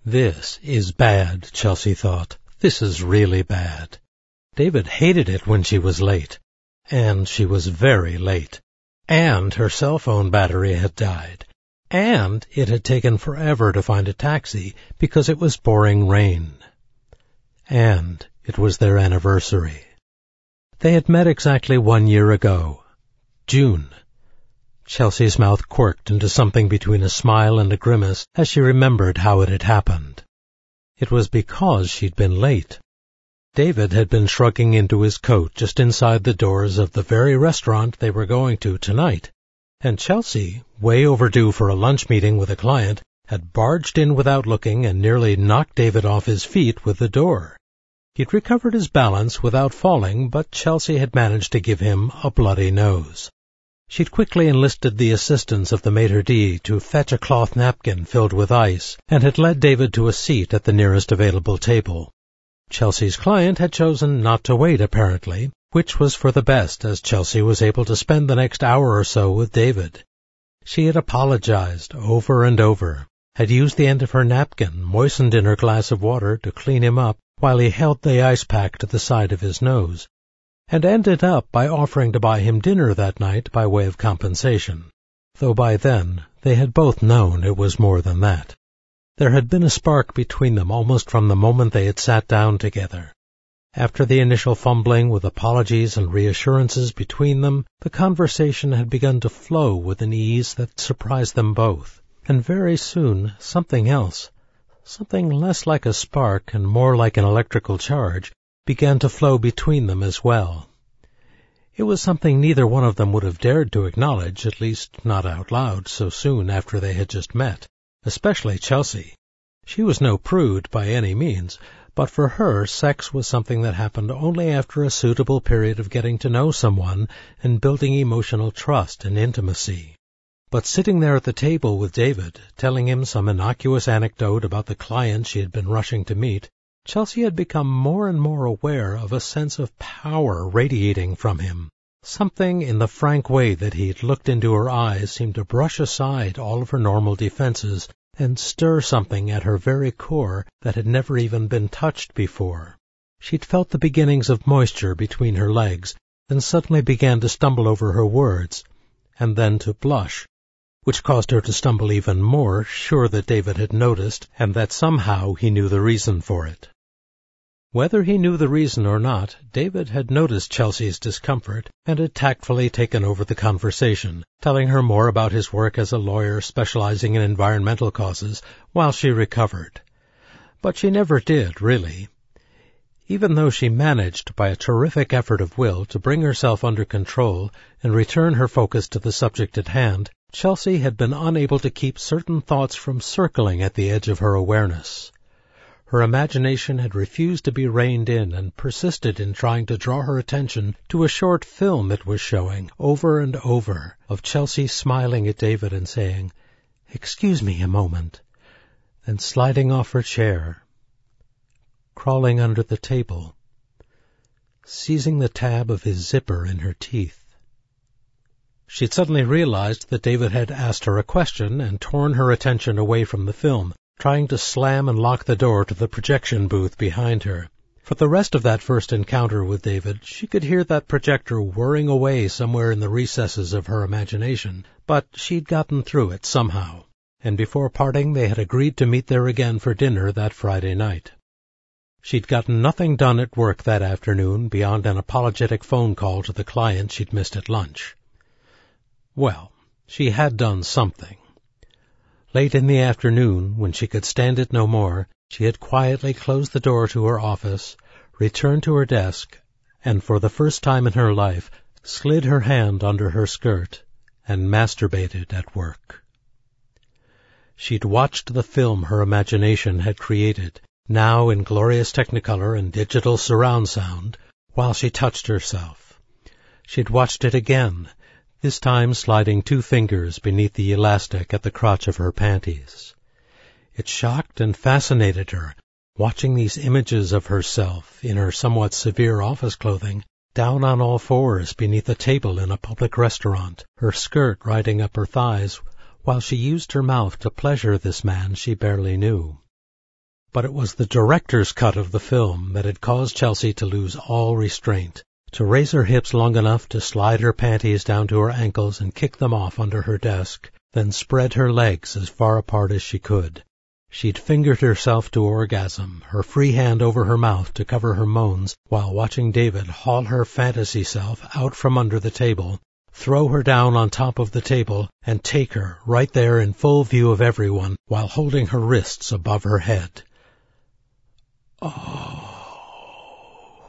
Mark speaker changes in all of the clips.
Speaker 1: This is bad, Chelsea thought. This is really bad. David hated it when she was late. And she was very late. And her cell phone battery had died. And it had taken forever to find a taxi because it was pouring rain. And it was their anniversary. They had met exactly 1 year ago. June. Chelsea's mouth quirked into something between a smile and a grimace as she remembered how it had happened. It was because she'd been late. David had been shrugging into his coat just inside the doors of the very restaurant they were going to tonight, and Chelsea, way overdue for a lunch meeting with a client, had barged in without looking and nearly knocked David off his feet with the door. He'd recovered his balance without falling, but Chelsea had managed to give him a bloody nose. She'd quickly enlisted the assistance of the maitre d' to fetch a cloth napkin filled with ice, and had led David to a seat at the nearest available table. Chelsea's client had chosen not to wait, apparently, which was for the best, as Chelsea was able to spend the next hour or so with David. She had apologized over and over, had used the end of her napkin, moistened in her glass of water, to clean him up while he held the ice pack to the side of his nose, and ended up by offering to buy him dinner that night by way of compensation, though by then they had both known it was more than that. There had been a spark between them almost from the moment they had sat down together. After the initial fumbling with apologies and reassurances between them, the conversation had begun to flow with an ease that surprised them both, and very soon something else, something less like a spark and more like an electrical charge, began to flow between them as well. It was something neither one of them would have dared to acknowledge, at least not out loud, so soon after they had just met, especially Chelsea. She was no prude by any means, but for her sex was something that happened only after a suitable period of getting to know someone and building emotional trust and intimacy. But sitting there at the table with David, telling him some innocuous anecdote about the client she had been rushing to meet, Chelsea had become more and more aware of a sense of power radiating from him. Something in the frank way that he had looked into her eyes seemed to brush aside all of her normal defenses and stir something at her very core that had never even been touched before. She'd felt the beginnings of moisture between her legs, then suddenly began to stumble over her words, and then to blush, which caused her to stumble even more, sure that David had noticed, and that somehow he knew the reason for it. Whether he knew the reason or not, David had noticed Chelsea's discomfort and had tactfully taken over the conversation, telling her more about his work as a lawyer specializing in environmental causes while she recovered. But she never did, really. Even though she managed, by a terrific effort of will, to bring herself under control and return her focus to the subject at hand, Chelsea had been unable to keep certain thoughts from circling at the edge of her awareness. Her imagination had refused to be reined in and persisted in trying to draw her attention to a short film it was showing over and over of Chelsea smiling at David and saying, "Excuse me a moment," then sliding off her chair, crawling under the table, seizing the tab of his zipper in her teeth. She'd suddenly realized that David had asked her a question and torn her attention away from the film, trying to slam and lock the door to the projection booth behind her. For the rest of that first encounter with David, she could hear that projector whirring away somewhere in the recesses of her imagination, but she'd gotten through it somehow, and before parting they had agreed to meet there again for dinner that Friday night. She'd gotten nothing done at work that afternoon beyond an apologetic phone call to the client she'd missed at lunch. Well, she had done something. Late in the afternoon, when she could stand it no more, she had quietly closed the door to her office, returned to her desk, and for the first time in her life slid her hand under her skirt and masturbated at work. She'd watched the film her imagination had created, now in glorious Technicolor and digital surround sound, while she touched herself. She'd watched it again, this time sliding 2 fingers beneath the elastic at the crotch of her panties. It shocked and fascinated her, watching these images of herself, in her somewhat severe office clothing, down on all fours beneath a table in a public restaurant, her skirt riding up her thighs, while she used her mouth to pleasure this man she barely knew. But it was the director's cut of the film that had caused Chelsea to lose all restraint, to raise her hips long enough to slide her panties down to her ankles and kick them off under her desk, then spread her legs as far apart as she could. She'd fingered herself to orgasm, her free hand over her mouth to cover her moans, while watching David haul her fantasy self out from under the table, throw her down on top of the table, and take her right there in full view of everyone, while holding her wrists above her head. Oh.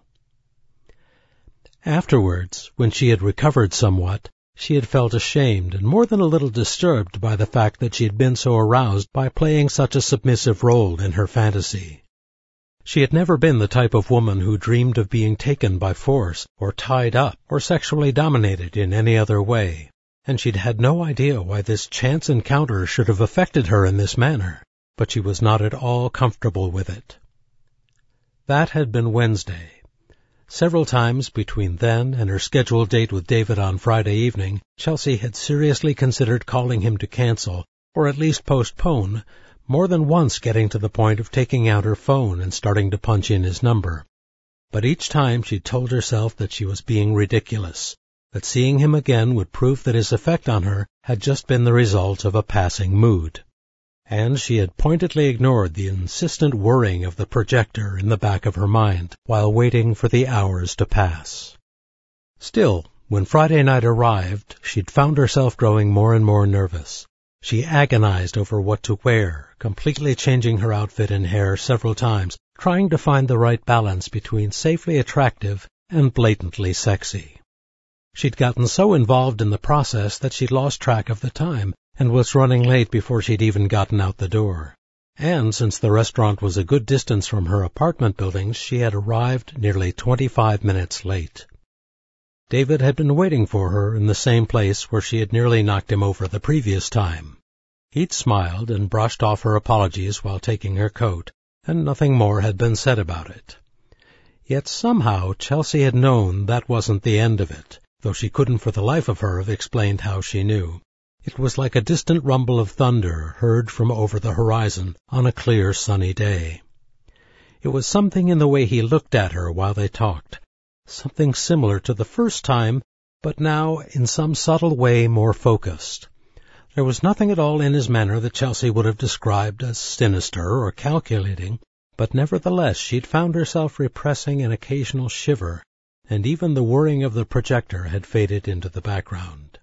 Speaker 1: Afterwards, when she had recovered somewhat, she had felt ashamed and more than a little disturbed by the fact that she had been so aroused by playing such a submissive role in her fantasy. She had never been the type of woman who dreamed of being taken by force, or tied up, or sexually dominated in any other way, and she'd had no idea why this chance encounter should have affected her in this manner, but she was not at all comfortable with it. That had been Wednesday. Several times between then and her scheduled date with David on Friday evening, Chelsea had seriously considered calling him to cancel, or at least postpone, more than once getting to the point of taking out her phone and starting to punch in his number. But each time she told herself that she was being ridiculous, that seeing him again would prove that his effect on her had just been the result of a passing mood. And she had pointedly ignored the insistent whirring of the projector in the back of her mind while waiting for the hours to pass. Still, when Friday night arrived, she'd found herself growing more and more nervous. She agonized over what to wear, completely changing her outfit and hair several times, trying to find the right balance between safely attractive and blatantly sexy. She'd gotten so involved in the process that she'd lost track of the time, and was running late before she'd even gotten out the door. And since the restaurant was a good distance from her apartment buildings, she had arrived nearly 25 minutes late. David had been waiting for her in the same place where she had nearly knocked him over the previous time. He'd smiled and brushed off her apologies while taking her coat, and nothing more had been said about it. Yet somehow Chelsea had known that wasn't the end of it, though she couldn't for the life of her have explained how she knew. It was like a distant rumble of thunder heard from over the horizon on a clear sunny day. It was something in the way he looked at her while they talked, something similar to the first time, but now in some subtle way more focused. There was nothing at all in his manner that Chelsea would have described as sinister or calculating, but nevertheless she'd found herself repressing an occasional shiver, and even the whirring of the projector had faded into the background.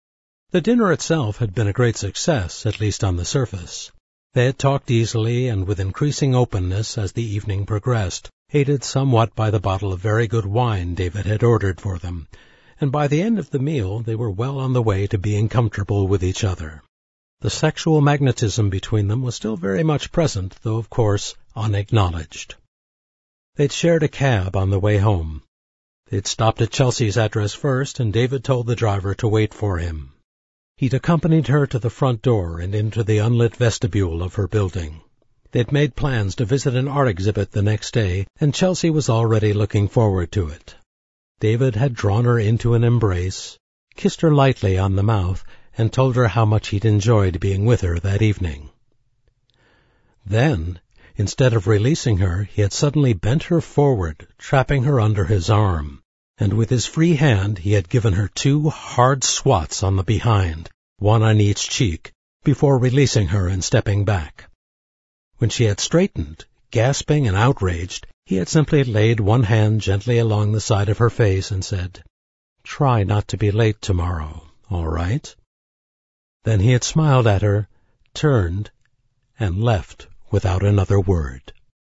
Speaker 1: The dinner itself had been a great success, at least on the surface. They had talked easily and with increasing openness as the evening progressed, aided somewhat by the bottle of very good wine David had ordered for them, and by the end of the meal they were well on the way to being comfortable with each other. The sexual magnetism between them was still very much present, though of course unacknowledged. They'd shared a cab on the way home. They'd stopped at Chelsea's address first, and David told the driver to wait for him. He'd accompanied her to the front door and into the unlit vestibule of her building. They'd made plans to visit an art exhibit the next day, and Chelsea was already looking forward to it. David had drawn her into an embrace, kissed her lightly on the mouth, and told her how much he'd enjoyed being with her that evening. Then, instead of releasing her, he had suddenly bent her forward, trapping her under his arm, and with his free hand he had given her 2 hard swats on the behind, one on each cheek, before releasing her and stepping back. When she had straightened, gasping and outraged, he had simply laid one hand gently along the side of her face and said, "Try not to be late tomorrow, all right?" Then he had smiled at her, turned, and left without another word.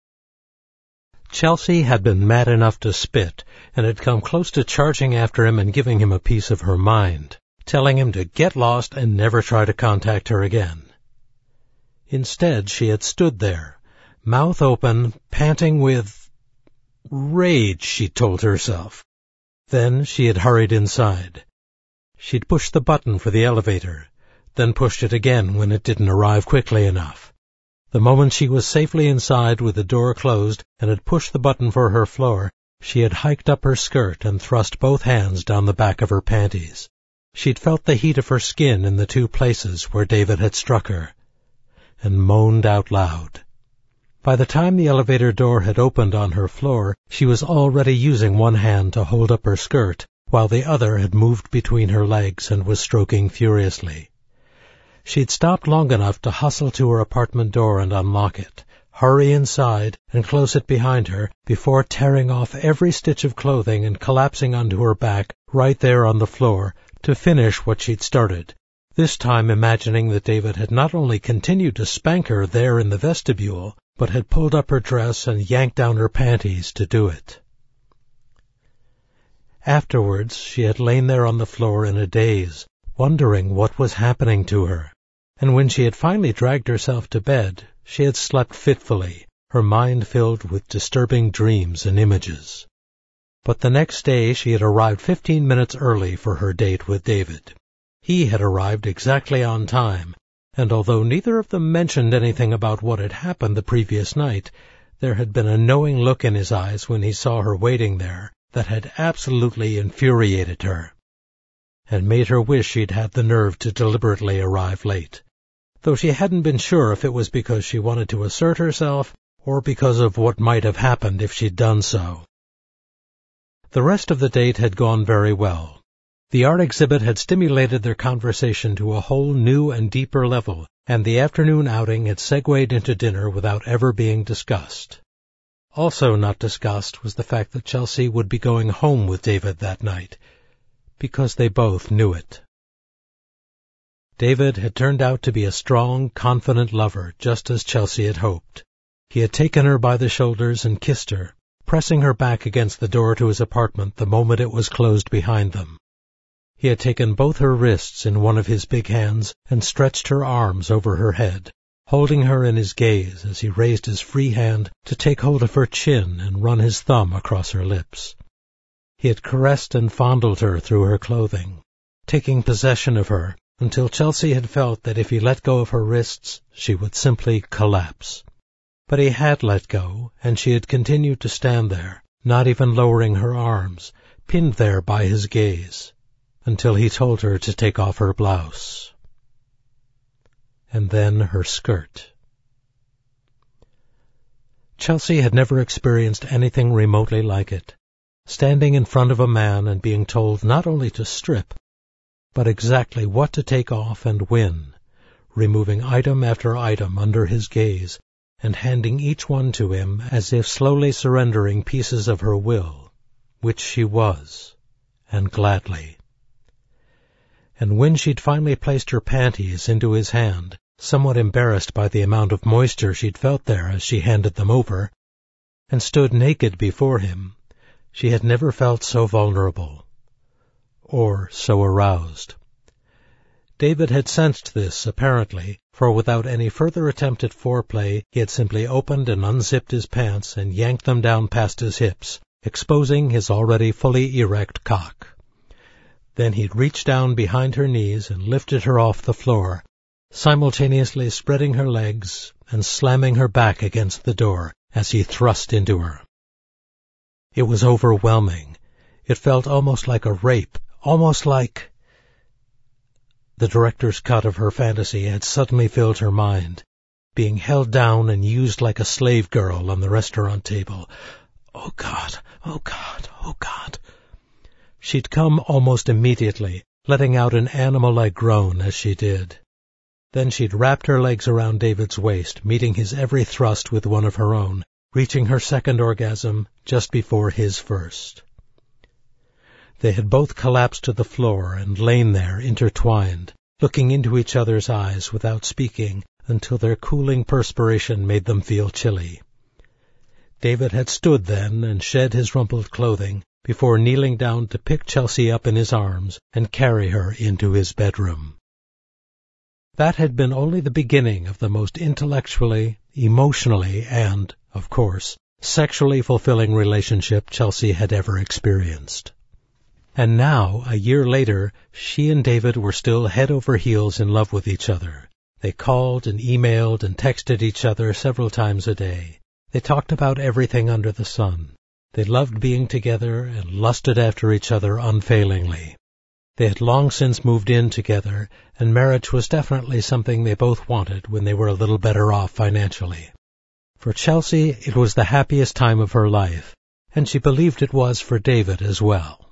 Speaker 1: Chelsea had been mad enough to spit, and had come close to charging after him and giving him a piece of her mind, telling him to get lost and never try to contact her again. Instead, she had stood there, mouth open, panting with rage, she told herself. Then she had hurried inside. She'd pushed the button for the elevator, then pushed it again when it didn't arrive quickly enough. The moment she was safely inside with the door closed and had pushed the button for her floor, she had hiked up her skirt and thrust both hands down the back of her panties. She'd felt the heat of her skin in the 2 places where David had struck her, and moaned out loud. By the time the elevator door had opened on her floor, she was already using one hand to hold up her skirt, while the other had moved between her legs and was stroking furiously. She'd stopped long enough to hustle to her apartment door and unlock it, hurry inside and close it behind her before tearing off every stitch of clothing and collapsing onto her back right there on the floor to finish what she'd started, this time imagining that David had not only continued to spank her there in the vestibule, but had pulled up her dress and yanked down her panties to do it. Afterwards, she had lain there on the floor in a daze, wondering what was happening to her, and when she had finally dragged herself to bed, she had slept fitfully, her mind filled with disturbing dreams and images. But the next day she had arrived 15 minutes early for her date with David. He had arrived exactly on time, and although neither of them mentioned anything about what had happened the previous night, there had been a knowing look in his eyes when he saw her waiting there that had absolutely infuriated her, and made her wish she'd had the nerve to deliberately arrive late, though she hadn't been sure if it was because she wanted to assert herself or because of what might have happened if she'd done so. The rest of the date had gone very well. The art exhibit had stimulated their conversation to a whole new and deeper level, and the afternoon outing had segued into dinner without ever being discussed. Also not discussed was the fact that Chelsea would be going home with David that night, because they both knew it. David had turned out to be a strong, confident lover, just as Chelsea had hoped. He had taken her by the shoulders and kissed her, pressing her back against the door to his apartment the moment it was closed behind them. He had taken both her wrists in one of his big hands and stretched her arms over her head, holding her in his gaze as he raised his free hand to take hold of her chin and run his thumb across her lips. He had caressed and fondled her through her clothing, taking possession of her until Chelsea had felt that if he let go of her wrists, she would simply collapse. But he had let go, and she had continued to stand there, not even lowering her arms, pinned there by his gaze, until he told her to take off her blouse. And then her skirt. Chelsea had never experienced anything remotely like it, standing in front of a man and being told not only to strip, but exactly what to take off and when, removing item after item under his gaze and handing each one to him as if slowly surrendering pieces of her will, which she was, and gladly. And when she'd finally placed her panties into his hand, somewhat embarrassed by the amount of moisture she'd felt there as she handed them over, and stood naked before him, she had never felt so vulnerable, or so aroused. David had sensed this, apparently, for without any further attempt at foreplay, he had simply opened and unzipped his pants and yanked them down past his hips, exposing his already fully erect cock. Then he'd reached down behind her knees and lifted her off the floor, simultaneously spreading her legs and slamming her back against the door as he thrust into her. It was overwhelming. It felt almost like a rape, almost like... The director's cut of her fantasy had suddenly filled her mind, being held down and used like a slave girl on the restaurant table. Oh God, oh God, oh God. She'd come almost immediately, letting out an animal-like groan as she did. Then she'd wrapped her legs around David's waist, meeting his every thrust with one of her own, reaching her second orgasm just before his first. They had both collapsed to the floor and lain there intertwined, looking into each other's eyes without speaking until their cooling perspiration made them feel chilly. David had stood then and shed his rumpled clothing, before kneeling down to pick Chelsea up in his arms and carry her into his bedroom. That had been only the beginning of the most intellectually, emotionally, and, of course, sexually fulfilling relationship Chelsea had ever experienced. And now, a year later, she and David were still head over heels in love with each other. They called and emailed and texted each other several times a day. They talked about everything under the sun. They loved being together and lusted after each other unfailingly. They had long since moved in together, and marriage was definitely something they both wanted when they were a little better off financially. For Chelsea, it was the happiest time of her life, and she believed it was for David as well.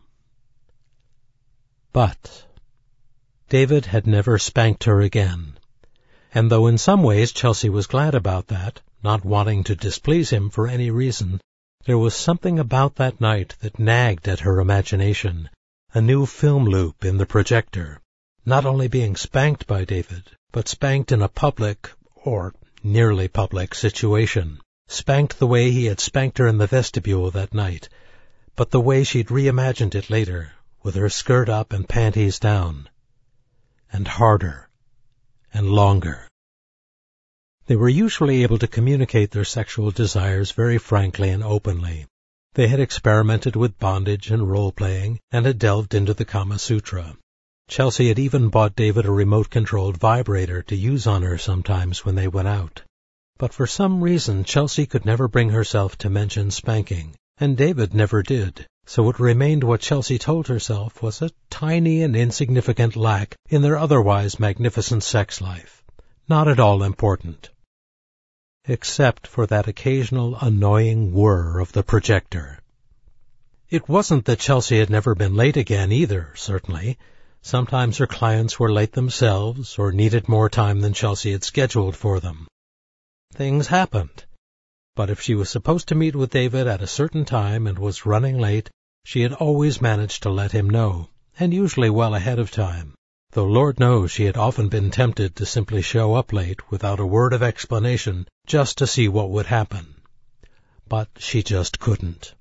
Speaker 1: But David had never spanked her again, and though in some ways Chelsea was glad about that, not wanting to displease him for any reason, there was something about that night that nagged at her imagination, a new film loop in the projector, not only being spanked by David, but spanked in a public, or nearly public, situation, spanked the way he had spanked her in the vestibule that night, but the way she'd reimagined it later, with her skirt up and panties down, and harder, and longer. They were usually able to communicate their sexual desires very frankly and openly. They had experimented with bondage and role-playing, and had delved into the Kama Sutra. Chelsea had even bought David a remote-controlled vibrator to use on her sometimes when they went out. But for some reason Chelsea could never bring herself to mention spanking, and David never did, so it remained what Chelsea told herself was a tiny and insignificant lack in their otherwise magnificent sex life. Not at all important. Except for that occasional annoying whir of the projector. It wasn't that Chelsea had never been late again either, certainly. Sometimes her clients were late themselves or needed more time than Chelsea had scheduled for them. Things happened. But if she was supposed to meet with David at a certain time and was running late, she had always managed to let him know, and usually well ahead of time. Though Lord knows she had often been tempted to simply show up late without a word of explanation just to see what would happen. But she just couldn't.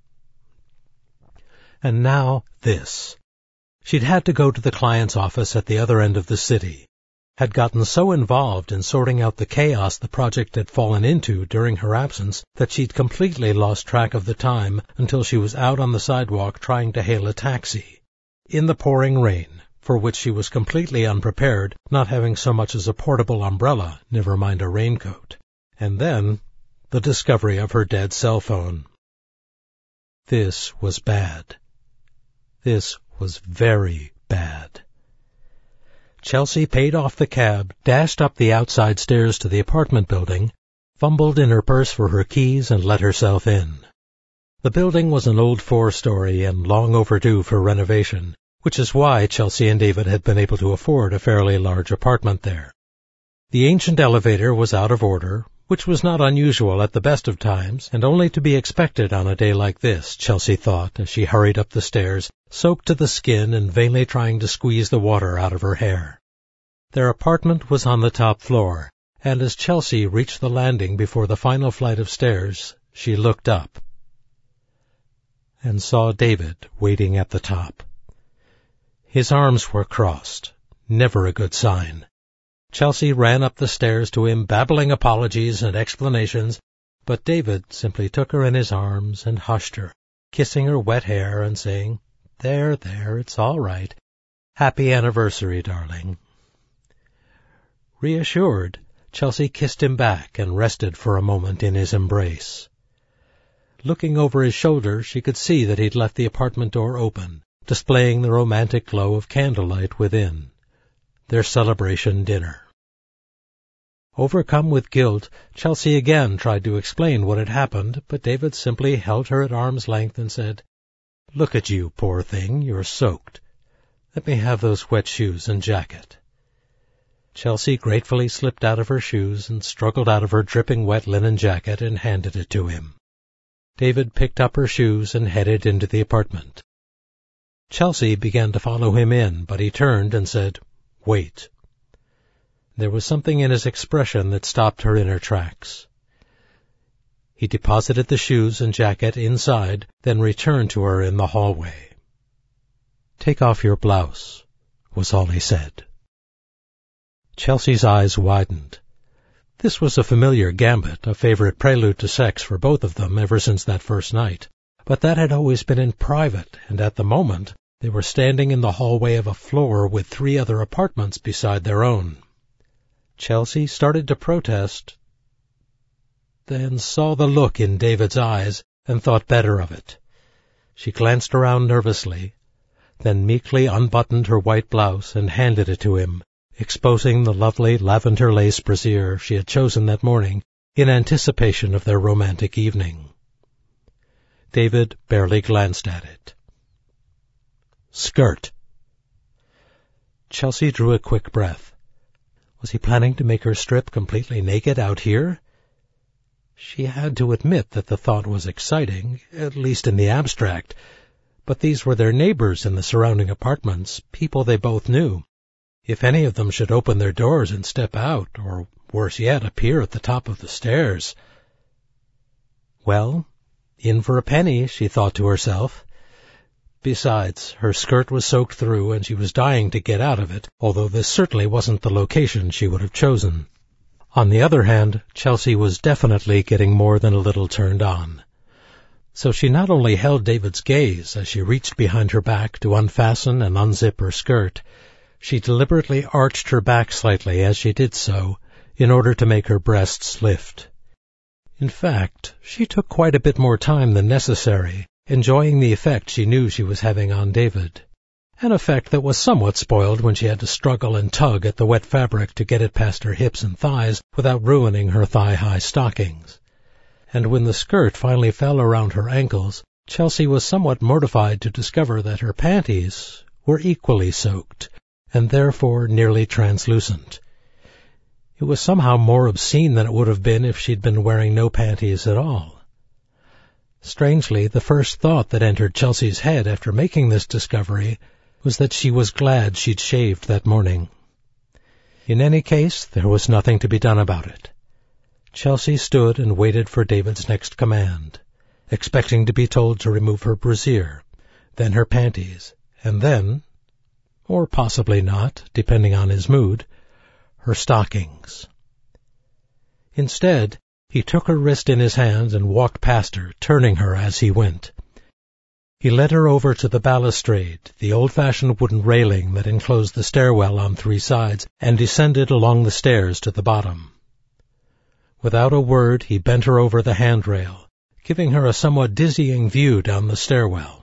Speaker 1: And now this. She'd had to go to the client's office at the other end of the city, had gotten so involved in sorting out the chaos the project had fallen into during her absence that she'd completely lost track of the time until she was out on the sidewalk trying to hail a taxi. In the pouring rain, for which she was completely unprepared, not having so much as a portable umbrella, never mind a raincoat. And then, the discovery of her dead cell phone. This was bad. This was very bad. Chelsea paid off the cab, dashed up the outside stairs to the apartment building, fumbled in her purse for her keys, and let herself in. The building was an old 4-story and long overdue for renovation, which is why Chelsea and David had been able to afford a fairly large apartment there. The ancient elevator was out of order, which was not unusual at the best of times, and only to be expected on a day like this, Chelsea thought, as she hurried up the stairs, soaked to the skin and vainly trying to squeeze the water out of her hair. Their apartment was on the top floor, and as Chelsea reached the landing before the final flight of stairs, she looked up and saw David waiting at the top. His arms were crossed, never a good sign. Chelsea ran up the stairs to him, babbling apologies and explanations, but David simply took her in his arms and hushed her, kissing her wet hair and saying, "There, it's all right. Happy anniversary, darling." Reassured, Chelsea kissed him back and rested for a moment in his embrace. Looking over his shoulder, she could see that he'd left the apartment door open, displaying the romantic glow of candlelight within. Their celebration dinner. Overcome with guilt, Chelsea again tried to explain what had happened, but David simply held her at arm's length and said, "Look at you, poor thing, you're soaked. Let me have those wet shoes and jacket." Chelsea gratefully slipped out of her shoes and struggled out of her dripping wet linen jacket and handed it to him. David picked up her shoes and headed into the apartment. Chelsea began to follow him in, but he turned and said, "Wait." There was something in his expression that stopped her in her tracks. He deposited the shoes and jacket inside, then returned to her in the hallway. "Take off your blouse," was all he said. Chelsea's eyes widened. This was a familiar gambit, a favorite prelude to sex for both of them ever since that first night. But that had always been in private, and at the moment they were standing in the hallway of a floor with 3 other apartments beside their own. Chelsea started to protest, then saw the look in David's eyes and thought better of it. She glanced around nervously, then meekly unbuttoned her white blouse and handed it to him, exposing the lovely lavender lace brassiere she had chosen that morning in anticipation of their romantic evening. David barely glanced at it. Skirt. Chelsea drew a quick breath. Was he planning to make her strip completely naked out here? She had to admit that the thought was exciting, at least in the abstract, but these were their neighbors in the surrounding apartments, people they both knew. If any of them should open their doors and step out, or worse yet, appear at the top of the stairs. Well, in for a penny, she thought to herself. Besides, her skirt was soaked through and she was dying to get out of it, although this certainly wasn't the location she would have chosen. On the other hand, Chelsea was definitely getting more than a little turned on. So she not only held David's gaze as she reached behind her back to unfasten and unzip her skirt, she deliberately arched her back slightly as she did so, in order to make her breasts lift. In fact, she took quite a bit more time than necessary, enjoying the effect she knew she was having on David, an effect that was somewhat spoiled when she had to struggle and tug at the wet fabric to get it past her hips and thighs without ruining her thigh-high stockings. And when the skirt finally fell around her ankles, Chelsea was somewhat mortified to discover that her panties were equally soaked, and therefore nearly translucent. It was somehow more obscene than it would have been if she'd been wearing no panties at all. Strangely, the first thought that entered Chelsea's head after making this discovery was that she was glad she'd shaved that morning. In any case, there was nothing to be done about it. Chelsea stood and waited for David's next command, expecting to be told to remove her brassiere, then her panties, and then, or possibly not, depending on his mood, her stockings. Instead, he took her wrist in his hands and walked past her, turning her as he went. He led her over to the balustrade, the old-fashioned wooden railing that enclosed the stairwell on 3 sides, and descended along the stairs to the bottom. Without a word, he bent her over the handrail, giving her a somewhat dizzying view down the stairwell.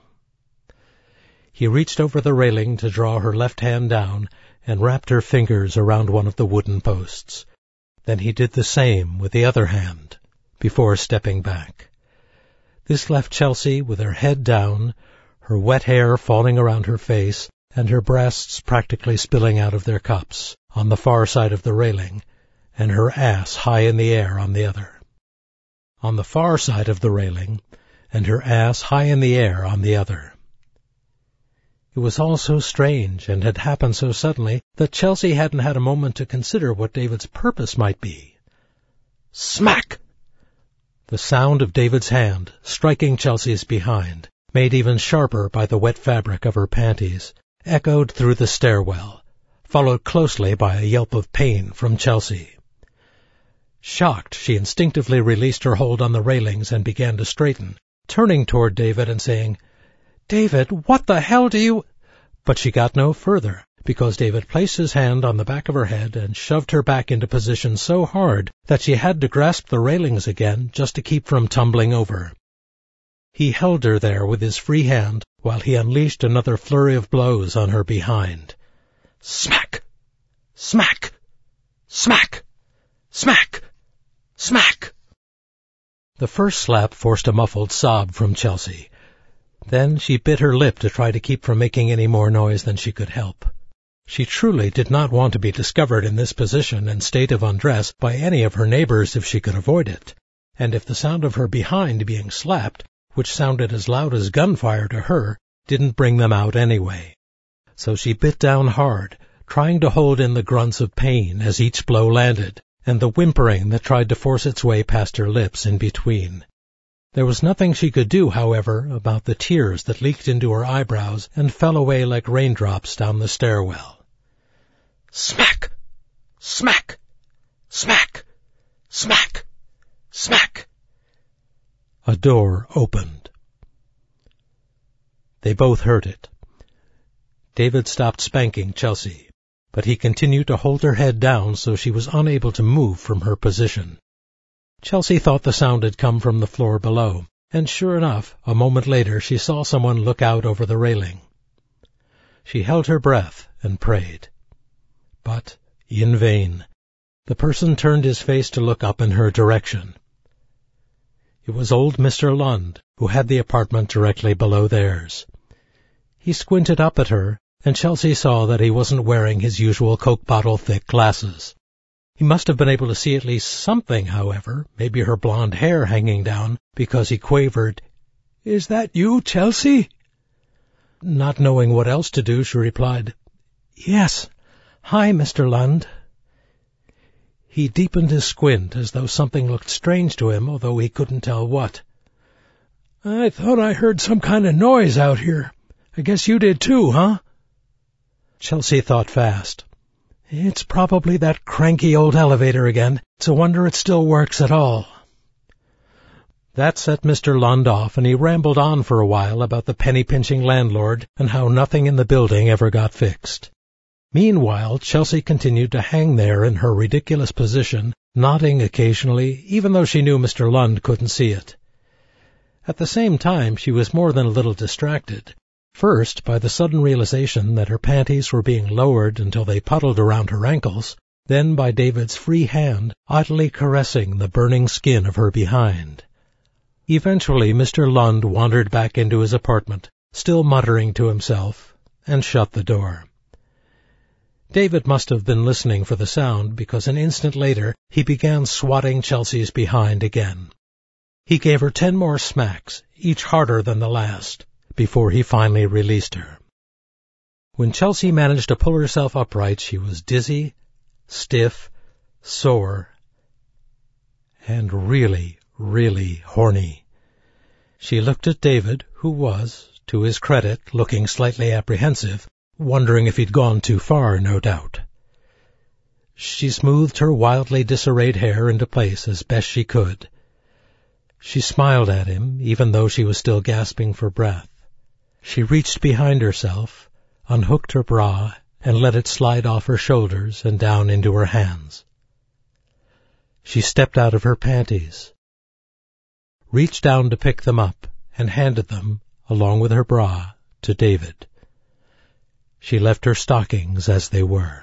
Speaker 1: He reached over the railing to draw her left hand down and wrapped her fingers around one of the wooden posts. Then he did the same with the other hand, before stepping back. This left Chelsea with her head down, her wet hair falling around her face, and her breasts practically spilling out of their cups, on the far side of the railing, and her ass high in the air on the other. On the far side of the railing, and her ass high in the air on the other. It was all so strange, and had happened so suddenly, that Chelsea hadn't had a moment to consider what David's purpose might be. Smack! The sound of David's hand, striking Chelsea's behind, made even sharper by the wet fabric of her panties, echoed through the stairwell, followed closely by a yelp of pain from Chelsea. Shocked, she instinctively released her hold on the railings and began to straighten, turning toward David and saying, "David, what the hell do you—" But she got no further, because David placed his hand on the back of her head and shoved her back into position so hard that she had to grasp the railings again just to keep from tumbling over. He held her there with his free hand while he unleashed another flurry of blows on her behind. Smack! Smack! Smack! Smack! Smack! The first slap forced a muffled sob from Chelsea. Then she bit her lip to try to keep from making any more noise than she could help. She truly did not want to be discovered in this position and state of undress by any of her neighbors if she could avoid it, and if the sound of her behind being slapped, which sounded as loud as gunfire to her, didn't bring them out anyway. So she bit down hard, trying to hold in the grunts of pain as each blow landed, and the whimpering that tried to force its way past her lips in between. There was nothing she could do, however, about the tears that leaked into her eyebrows and fell away like raindrops down the stairwell. Smack! Smack! Smack! Smack! Smack! A door opened. They both heard it. David stopped spanking Chelsea, but he continued to hold her head down so she was unable to move from her position. Chelsea thought the sound had come from the floor below, and sure enough, a moment later she saw someone look out over the railing. She held her breath and prayed. But in vain. The person turned his face to look up in her direction. It was old Mr. Lund, who had the apartment directly below theirs. He squinted up at her, and Chelsea saw that he wasn't wearing his usual Coke bottle-thick glasses. He must have been able to see at least something, however, maybe her blonde hair hanging down, because he quavered, "Is that you, Chelsea?" Not knowing what else to do, she replied, "Yes. Hi, Mr. Lund." He deepened his squint as though something looked strange to him, although he couldn't tell what. "I thought I heard some kind of noise out here. I guess you did too, huh?" Chelsea thought fast. It's probably that cranky old elevator again. It's a wonder it still works at all. That set Mr. Lund off, and he rambled on for a while about the penny-pinching landlord and how nothing in the building ever got fixed. Meanwhile, Chelsea continued to hang there in her ridiculous position, nodding occasionally, even though she knew Mr. Lund couldn't see it. At the same time, she was more than a little distracted. First, by the sudden realization that her panties were being lowered until they puddled around her ankles, then by David's free hand idly caressing the burning skin of her behind. Eventually, Mr. Lund wandered back into his apartment, still muttering to himself, and shut the door. David must have been listening for the sound, because an instant later he began swatting Chelsea's behind again. He gave her 10 more smacks, each harder than the last, before he finally released her. When Chelsea managed to pull herself upright, she was dizzy, stiff, sore, and really, really horny. She looked at David, who was, to his credit, looking slightly apprehensive, wondering if he'd gone too far, no doubt. She smoothed her wildly disarrayed hair into place as best she could. She smiled at him, even though she was still gasping for breath. She reached behind herself, unhooked her bra, and let it slide off her shoulders and down into her hands. She stepped out of her panties, reached down to pick them up, and handed them, along with her bra, to David. She left her stockings as they were.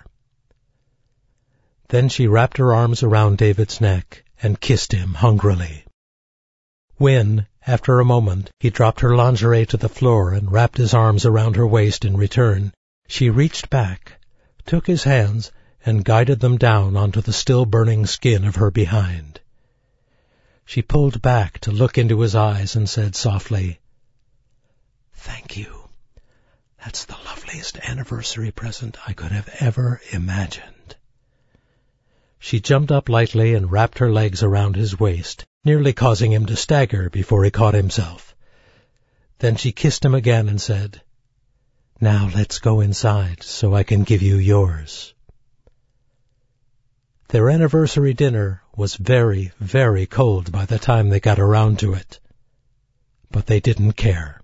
Speaker 1: Then she wrapped her arms around David's neck and kissed him hungrily. When, after a moment, he dropped her lingerie to the floor and wrapped his arms around her waist in return, she reached back, took his hands, and guided them down onto the still-burning skin of her behind. She pulled back to look into his eyes and said softly, "Thank you. That's the loveliest anniversary present I could have ever imagined." She jumped up lightly and wrapped her legs around his waist, nearly causing him to stagger before he caught himself. Then she kissed him again and said, "Now let's go inside so I can give you yours." Their anniversary dinner was very, very cold by the time they got around to it. But they didn't care.